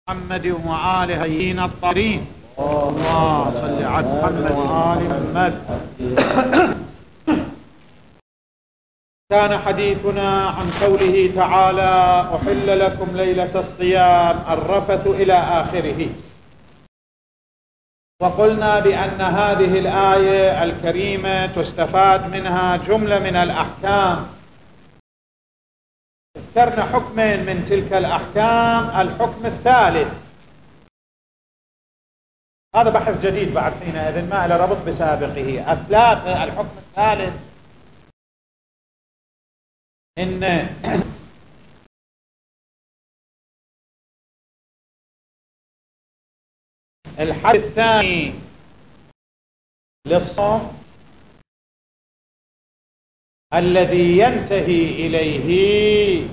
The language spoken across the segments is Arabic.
محمد وآل هيين الطاهرين. اللهم صل على محمد وآل محمد. كان حديثنا عن قوله تعالى: أحل لكم ليلة الصيام الرفث إلى آخره. وقلنا بأن هذه الآية الكريمة تستفاد منها جملة من الأحكام. ذكرنا حكما من تلك الأحكام. الحكم الثالث، هذا بحث جديد بعد حينئذ ما له ربط بسابقه. الحكم الثالث إن الحد الثاني للصوم الذي ينتهي إليه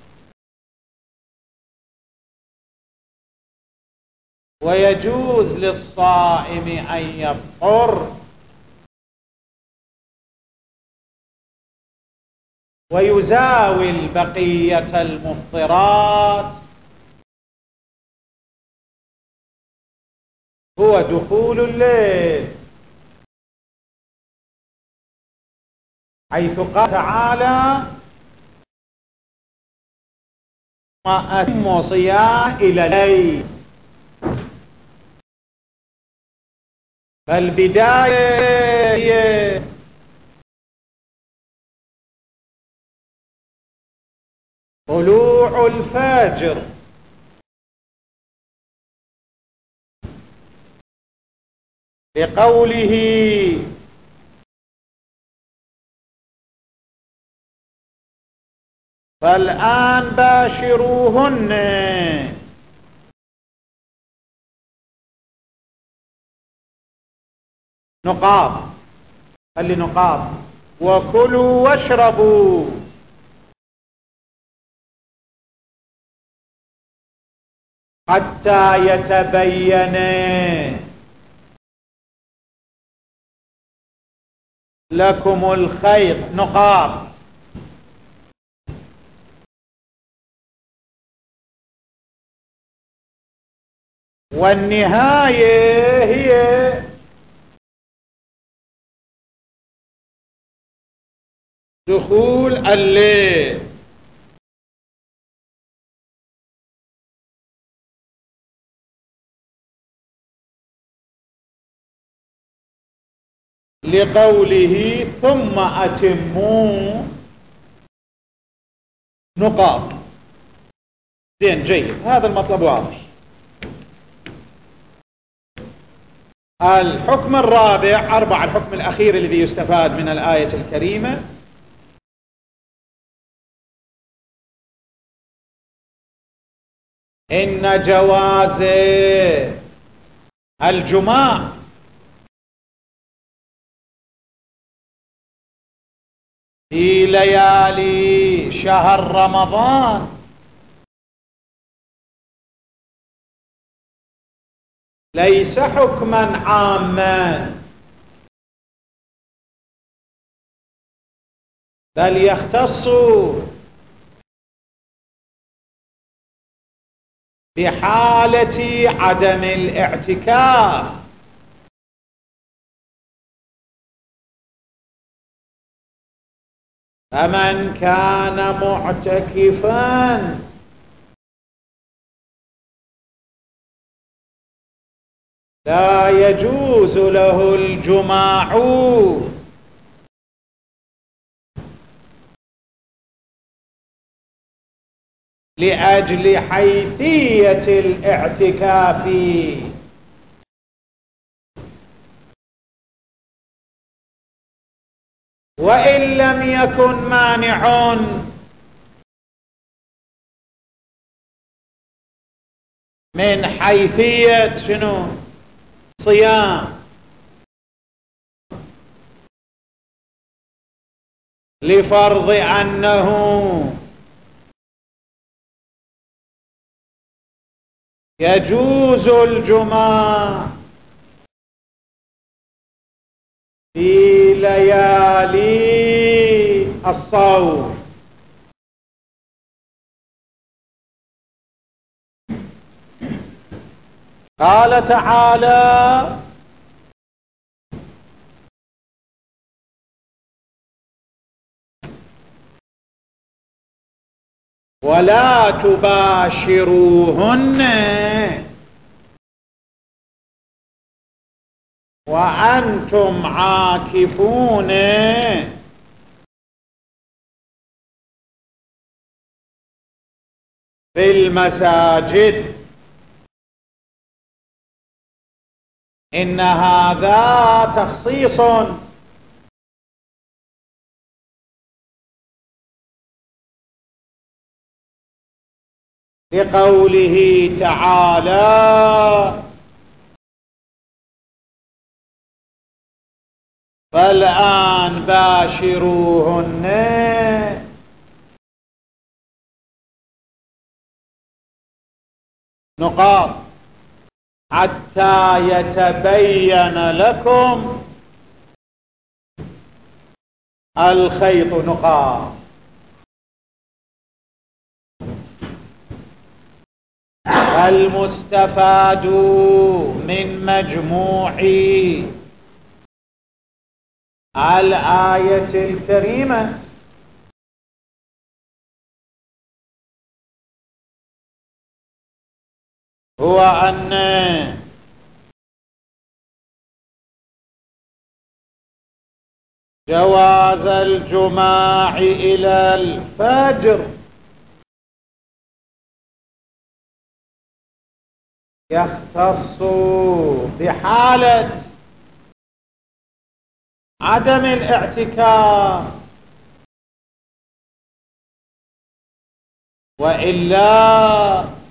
ويجوز للصائم أن يفطر ويزاول بقية المفطرات هو دخول الليل، حيث قال تعالى: ما أتم صيام إلى الليل. فالبداية هي طلوع الفجر، لقوله: فالآن باشروهن. نقاط، خلي نقاط. وكلوا واشربوا حتى يتبين لكم الخيط. نقاط. والنهاية هي دخول الليل. لقوله: ثم أتموا. نقاط. زين، جيد، هذا المطلب واضح. الحكم الرابع، الحكم الأخير الذي يستفاد من الآية الكريمة: إن جواز الجماع في ليالي شهر رمضان ليس حكما عاما، بل يختص بحالة عدم الاعتكاف. فمن كان معتكفا لا يجوز له الجماع لأجل حيثية الاعتكاف. وإن لم يكن مانع من حيثية صيام، لفرض أنه يجوز الجماع في ليالي الصوم. قال تعالى: ولا تباشروهن وأنتم عاكفون في المساجد. إن هذا تخصيص لقوله تعالى: فالآن باشروهن نقاط حتى يتبين لكم الخيط نقاط. المستفاد من مجموع الآية الكريمة هو أن جواز الجماع إلى الفجر يختص بحالة عدم الاعتكاف، وإلا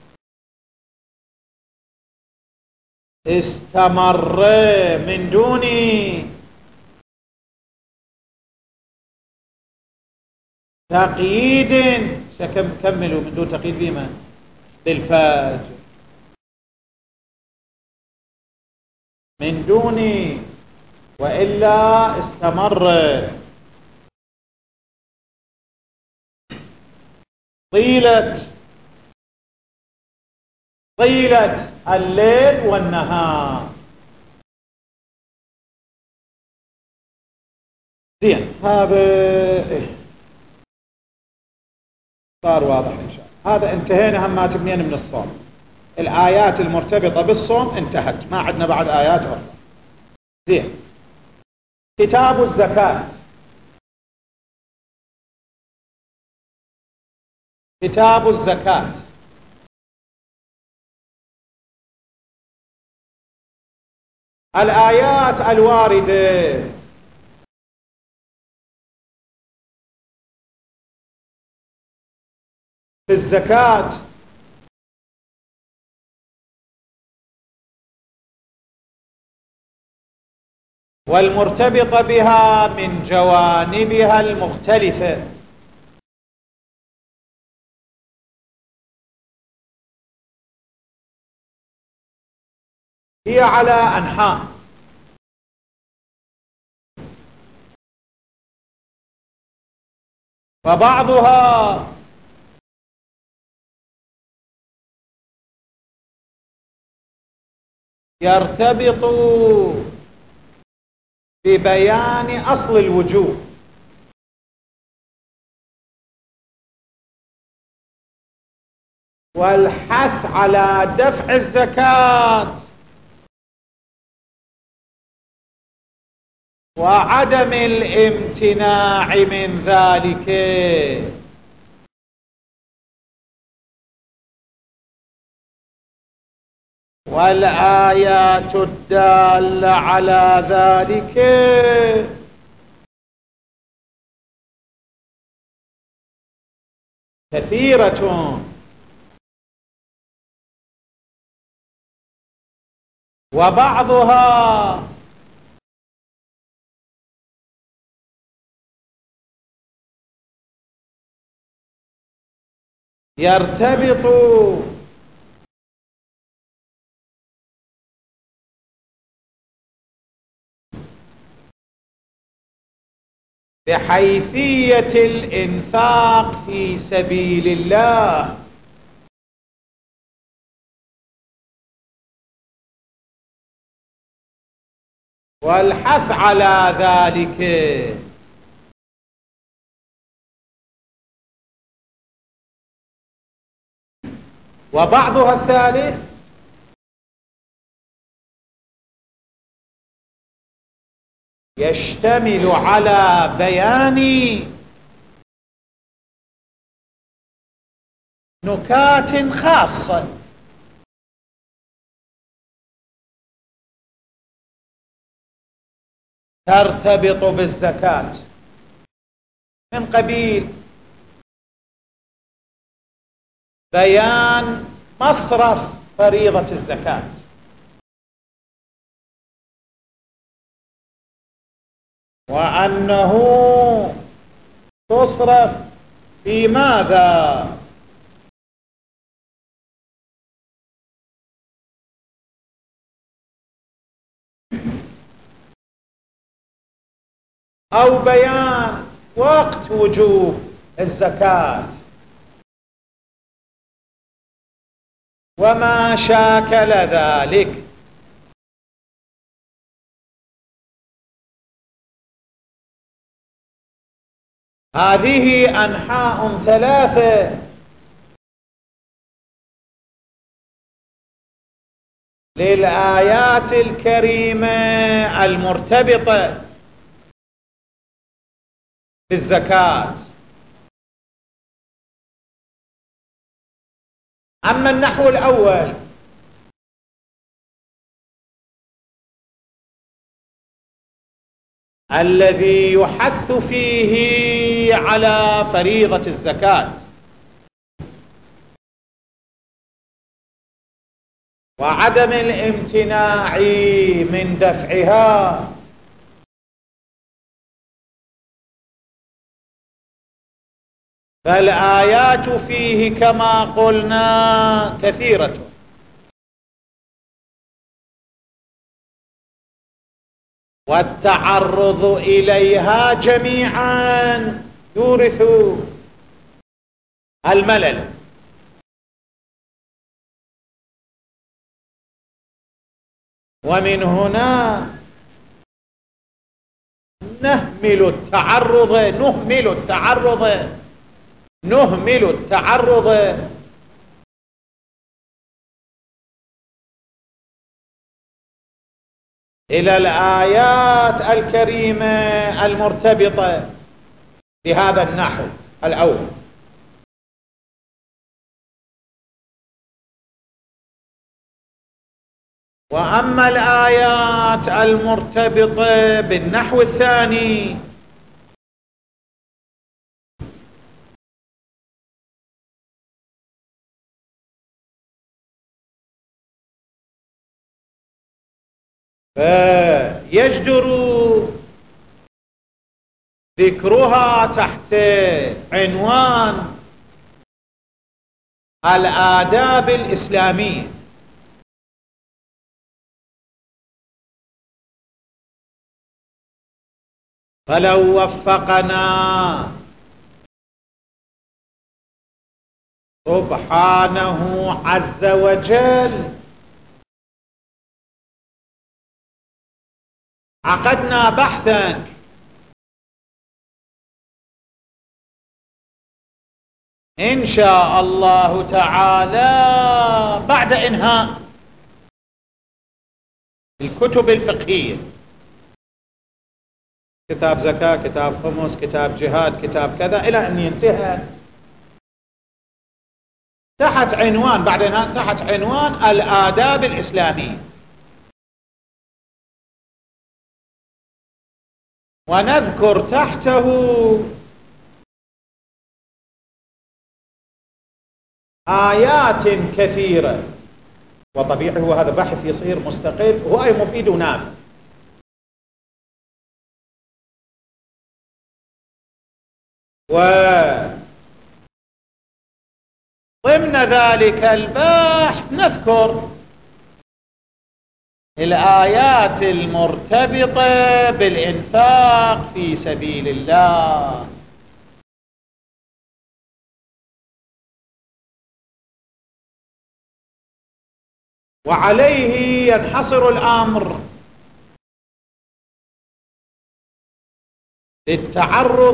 استمر من دون تقييد. كملوا من دون تقييد بما بالفجر، من دون، وإلا استمر. طيلة الليل والنهار. زين، هذا صار واضح إن شاء الله. هذا انتهينا همات منين؟ من الصوم. الآيات المرتبطة بالصوم انتهت، ما عندنا بعد آيات أخرى. زين، كتاب الزكاة. كتاب الزكاة الآيات الواردة في الزكاة والمرتبطة بها من جوانبها المختلفة هي على أنحاء. فبعضها يرتبط ببيان أصل الوجوب، والحث على دفع الزكاة وعدم الامتناع من ذلك. والآيات الدالة على ذلك كثيرة، وبعضها يرتبط بحيثية الإنفاق في سبيل الله. والحث على ذلك. وبعضها الثالث يشتمل على بيان نكات خاصة ترتبط بالزكاة، من قبيل بيان مصرف فريضة الزكاة، وأنه تصرف في ماذا؟ أو بيان وقت وجوب الزكاة وما شاكل ذلك. هذه أنحاء ثلاثة للآيات الكريمة المرتبطة بالزكاة. أما النحو الأول الذي يحث فيه على فريضة الزكاة وعدم الامتناع من دفعها، فالآيات فيه كما قلنا كثيرة، والتعرض إليها جميعا يورث الملل. ومن هنا نهمل التعرض إلى الآيات الكريمة المرتبطة بهذا النحو الأول. وأما الآيات المرتبطة بالنحو الثاني فيجدر ذكرها تحت عنوان الآداب الإسلامية. فلو وفقنا سبحانه عز وجل عقدنا بحثا إن شاء الله تعالى بعد إنهاء الكتب الفقهية، كتاب زكاة، كتاب خمس، كتاب جهاد، كتاب كذا، إلى أن ينتهي تحت عنوان بعد إنهاء تحت عنوان الآداب الإسلامية، ونذكر تحته آيات كثيرة. وطبيعي هو هذا بحث يصير مستقل وهو أي مفيد ونافع. وضمن ذلك البحث نذكر الآيات المرتبطة بالإنفاق في سبيل الله. وعليه ينحصر الأمر بالتعرض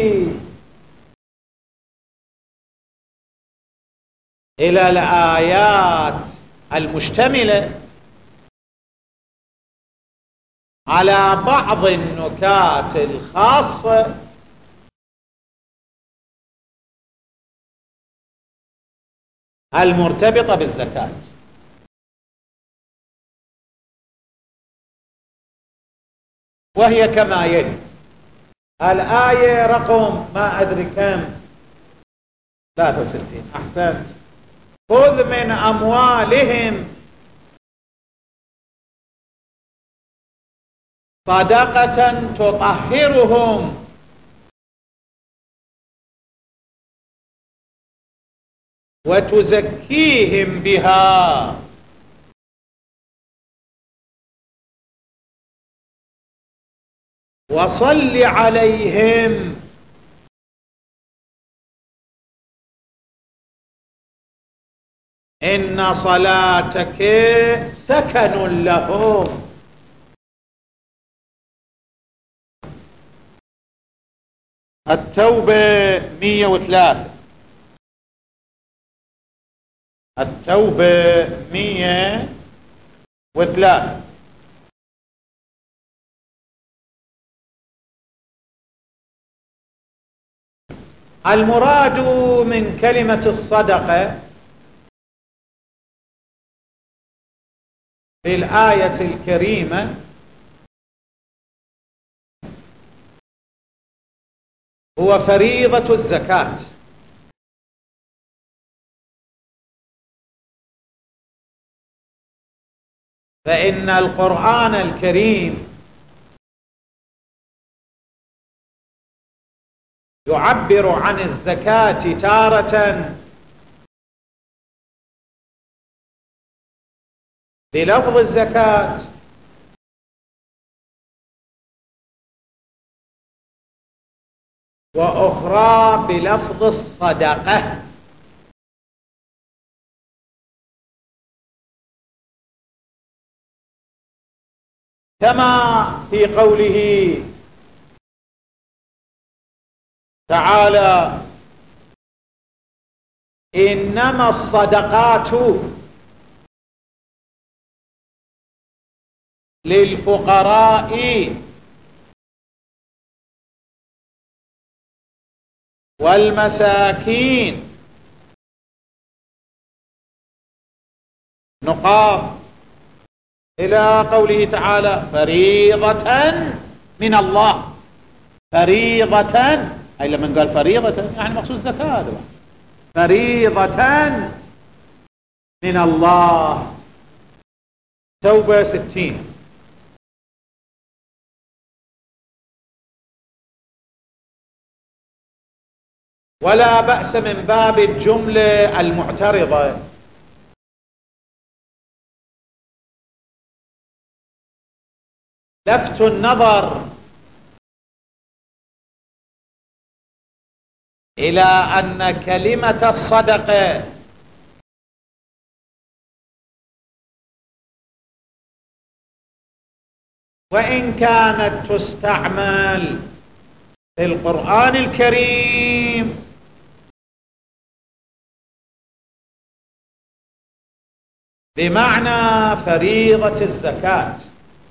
إلى الآيات المشتملة على بعض النكات الخاصة المرتبطة بالزكاة. وهي كما يلي: الآية رقم ما أدري كم 63 أحسنت: خذ من أموالهم صدقة تطهرهم وتزكيهم بها وصل عليهم إن صلاتك سكن لهم. التوبة 103. التوبة 103. المراد من كلمة الصدقة في الآية الكريمة هو فريضة الزكاة، فإن القرآن الكريم يعبر عن الزكاة تارة بلفظ الزكاة، وأخرى بلفظ الصدقة. كما في قوله تعالى: إنما الصدقات للفقراء والمساكين نقاط إلى قوله تعالى: فريضة من الله. فريضة أي لما قال فريضة يعني مقصود زكاة. فريضة من الله. توبة 60. ولا بأس من باب الجملة المعترضة لفت النظر إلى أن كلمة الصدقة وإن كانت تستعمل في القرآن الكريم بمعنى فريضة الزكاة،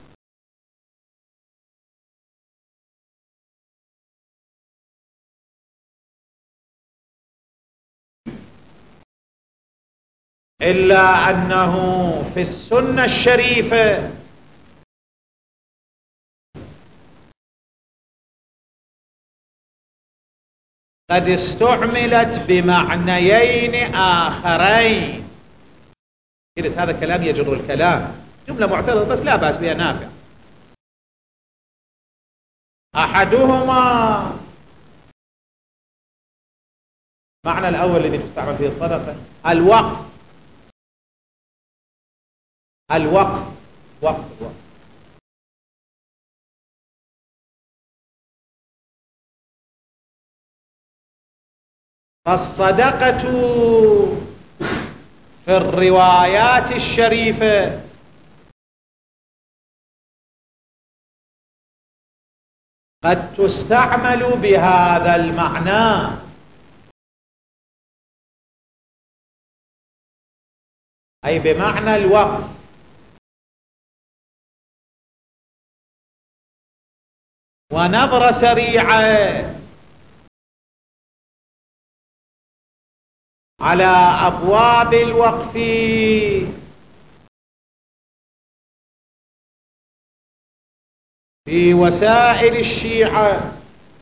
إلا أنه في السنة الشريفة قد استعملت بمعنيين آخرين. قلت هذا كلام يجر الكلام، جملة معترضة بس لا بأس بها، نافع. أحدهما معنى الأول الذي تستعمل فيه الصدقة الوقف. الوقف وقف. فالصدقة في الروايات الشريفة قد تستعمل بهذا المعنى، أي بمعنى الوقف، ونظرة سريعة على أبواب الوقف في وسائل الشيعة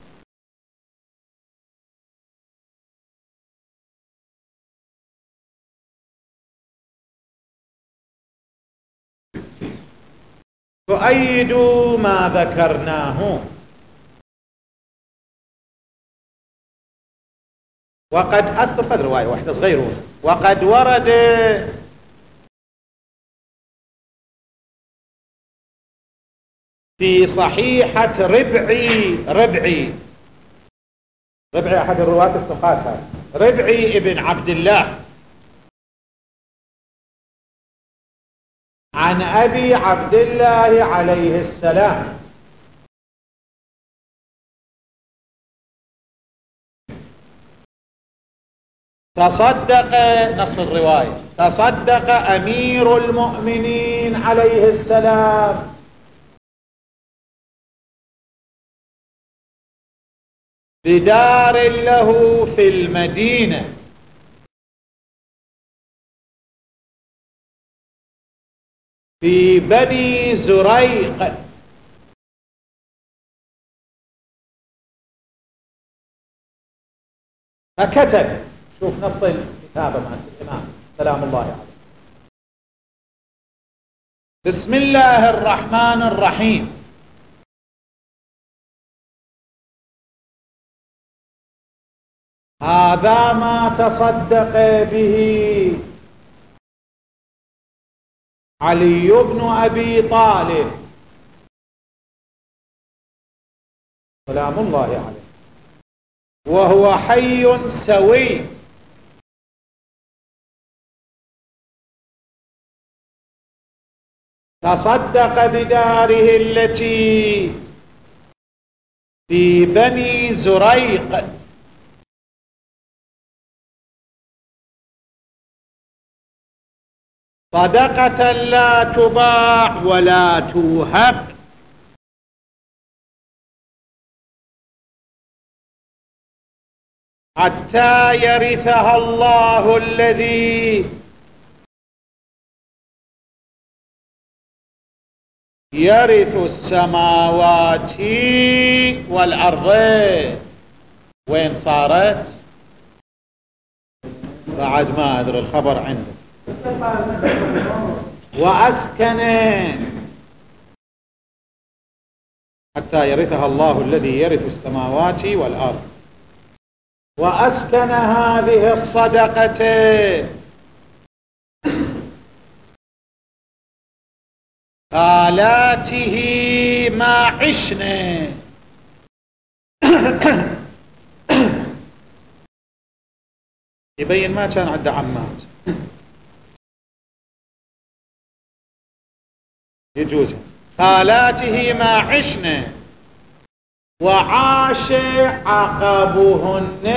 تؤيد ما ذكرناه. وقد أذكر رواية واحدة صغيرة، وقد ورد في صحيحة ربعي أحد الرواة الثقات، ربعي ابن عبد الله عن أبي عبد الله عليه السلام تصدق، نص الرواية، تصدق أمير المؤمنين عليه السلام بدار له في المدينة في بني زريق، فكتب، شوف نص الكتابة مع الإمام سلام الله عليه: بسم الله الرحمن الرحيم، هذا ما تصدق به علي بن أبي طالب سلام الله عليه وهو حي سوي، تصدق بداره التي في بني زريق صدقة لا تباع ولا توهب، حتى يرثها الله الذي يرث السماوات والأرض. وين صارت؟ بعد ما أدري الخبر عنده. وأسكن، حتى يرثها الله الذي يرث السماوات والأرض، وأسكن هذه الصدقة آلاته ما عشنا. يبين ما كان عنده عمات، يجوز خالاته ما عشنا وعاش عقبهن،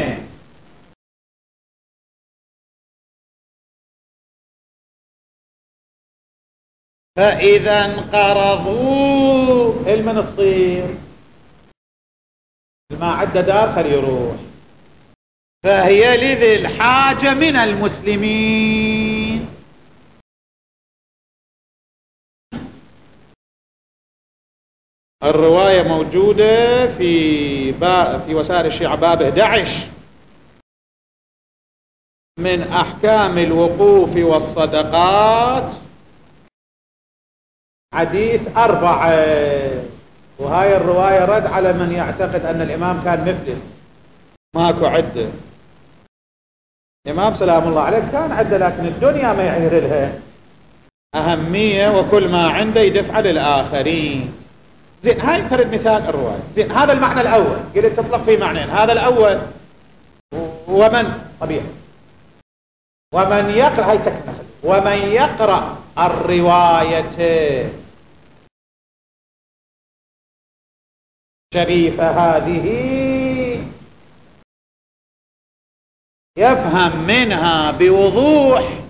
فإذا انقرضوا من الصير ما عدى دار خلي يروح، فهي لذي الحاجة من المسلمين. الرواية موجودة في وسائل الشيعة باب 11 من أحكام الوقوف والصدقات، حديث 4. وهاي الرواية رد على من يعتقد أن الإمام كان مفلس، ماكو عدة. الإمام سلام الله عليه كان عدة، لكن الدنيا ما يعير لها أهمية، وكل ما عنده يدفع للآخرين. زين، هاي فرد مثال الرواية. زين، هذا المعنى الأول قلت تطلق فيه معنيين. هذا الأول ومن طبيعي ومن يقرأ، هاي تكنخل، ومن يقرأ الرواية شريفة هذه يفهم منها بوضوح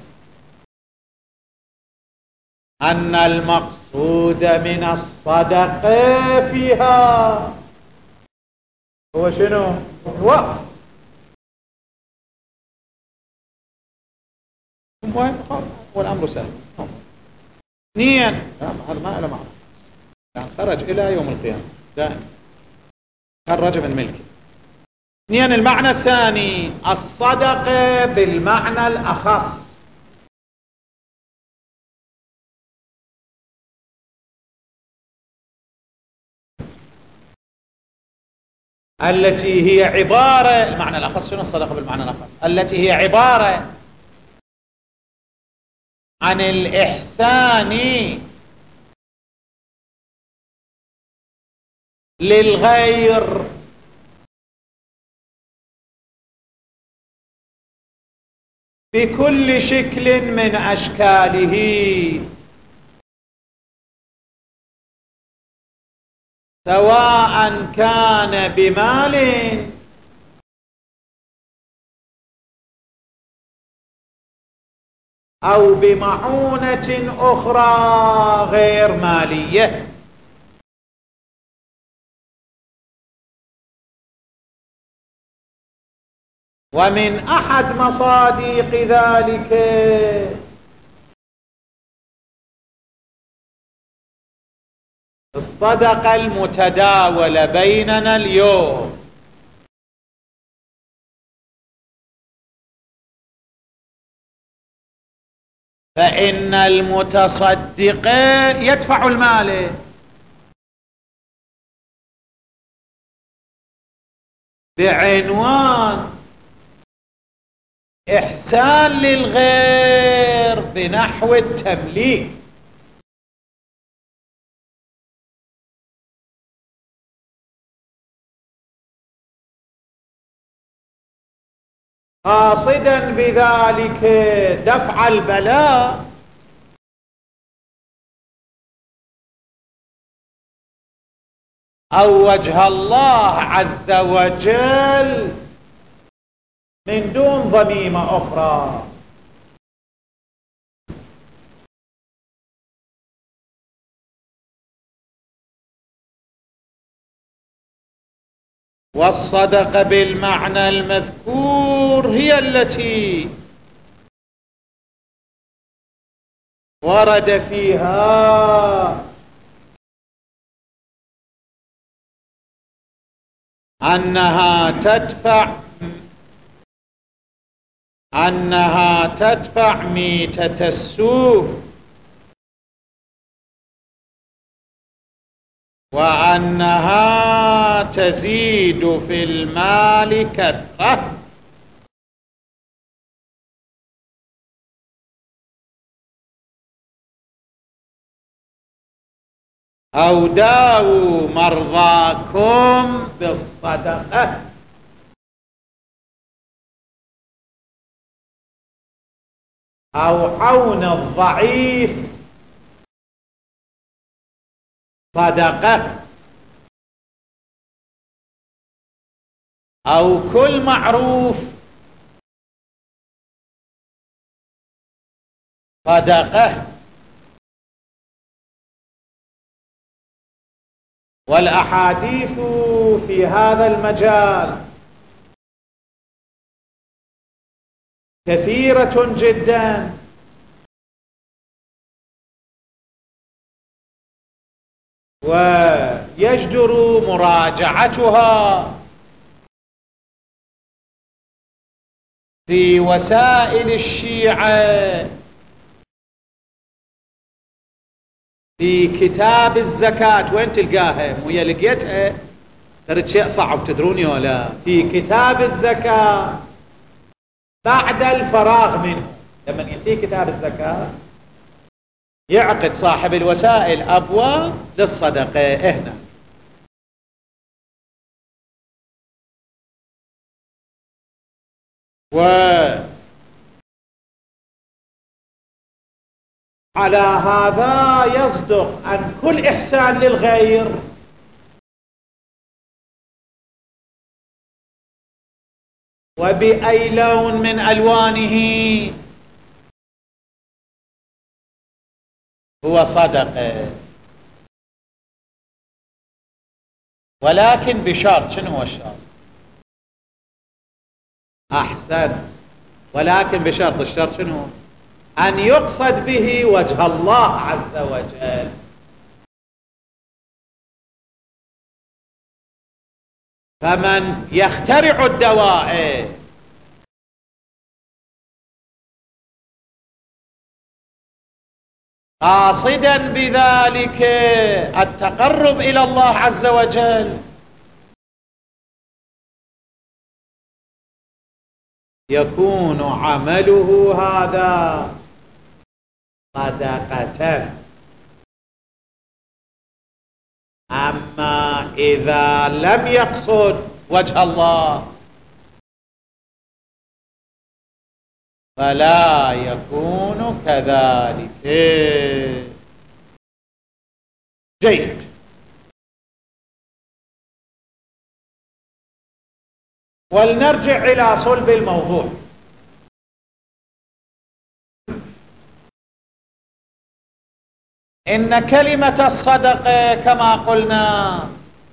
أن المقصود من الصدقة فيها هو شنو؟ الوقف. والأمر سهل. اثنين، هذا ما له معنى، يعني خرج إلى يوم القيامة دائما، خرج من ملكه. اثنين، المعنى الثاني الصدقة بالمعنى الأخص، التي هي عبارة، المعنى الأخص شنو الصدقة بالمعنى الأخص؟ التي هي عبارة عن الإحسان للغير بكل شكل من أشكاله، سواء كان بمال أو بمعونة أخرى غير مالية. ومن أحد مصادق ذلك الصدقة المتداولة بيننا اليوم، فإن المتصدق يدفع المال بعنوان إحسان للغير بنحو التمليك، قاصدا بذلك دفع البلاء أو وجه الله عز وجل من دون ضميمة أخرى. والصدقة بالمعنى المذكور هي التي ورد فيها أنها تدفع ميتة السوء، وأنها تزيد في المال كثرة. أو داووا مرضاكم بالصدقة، أو عون الضعيف صدقة، أو كل معروف صدقة. والأحاديث في هذا المجال كثيرة جدا، ويجدر مراجعتها في وسائل الشيعة في كتاب الزكاة. وين تلقاها؟ ويا لقيتها ترى شيء صعب، تدروني ولا؟ في كتاب الزكاة بعد الفراغ منه، لما ينتهي كتاب الزكاة يعقد صاحب الوسائل أبواب للصدقة هنا. على هذا يصدق أن كل إحسان للغير وبأي لون من ألوانه هو صدقة، ولكن بشرط. شنو هو الشرط؟ أحسن، ولكن بشرط. الشرط شنو؟ أن يقصد به وجه الله عز وجل. فمن يخترع الدواء قاصدا بذلك التقرب إلى الله عز وجل يكون عمله هذا صدقة. أما إذا لم يقصد وجه الله فلا يكون كذلك. جيد. ولنرجع إلى صلب الموضوع. إن كلمة الصدقة كما قلنا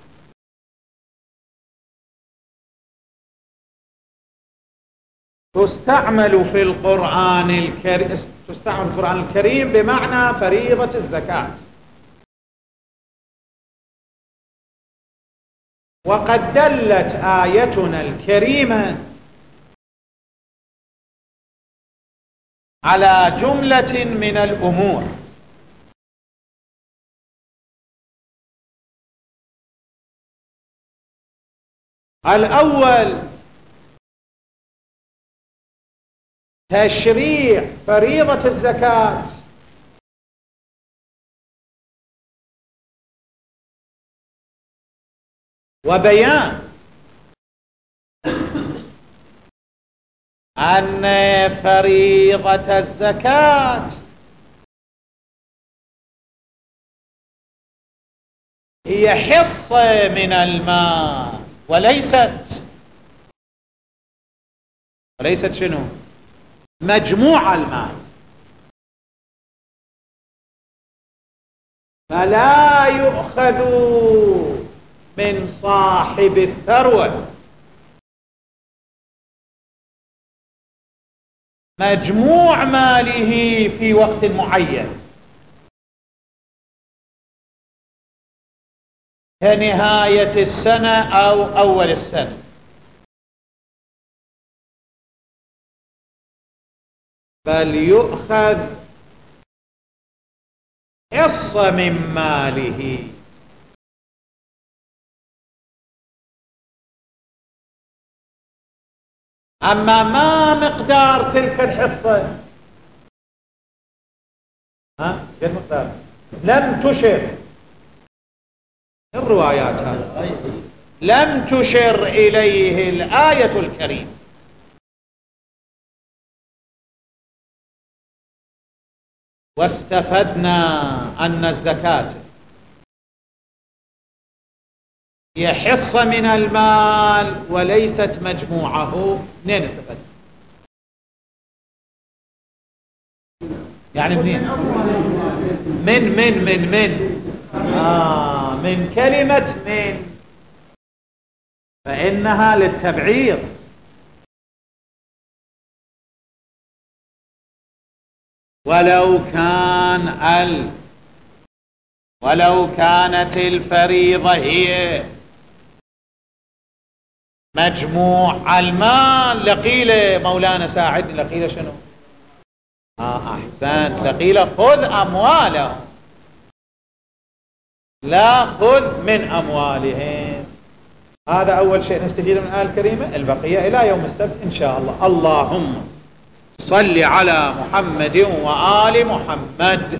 تستعمل في القرآن الكريم بمعنى فريضة الزكاة. وقد دلت آيتنا الكريمة على جملة من الأمور. الأول تشريع فريضة الزكاة، وبيان أن فريضة الزكاة هي حصة من المال وليست شنو؟ مجموع المال. فلا يؤخذ من صاحب الثروة مجموع ماله في وقت معين كنهاية السنة أو أول السنة، بل يؤخذ حصة من ماله. أما ما مقدار تلك الحصة؟ قد مقدار لم تشر الروايات هذه، لم تشر إليه الآية الكريمة. واستفدنا أن الزكاة هي حصة من المال وليست مجموعه. منين استفدنا؟ يعني منين؟ من كلمة من، فإنها للتبعيض. ولو كانت الفريضة هي مجموع المال لقيل مولانا ساعدني، لقيل شنو؟ أحسنت، لقيل خذ أموالهم، لا خذ من أموالهم. هذا أول شيء نستفيد من الآية الكريمة. البقية إلى يوم السبت إن شاء الله. اللهم صل على محمد وآل محمد.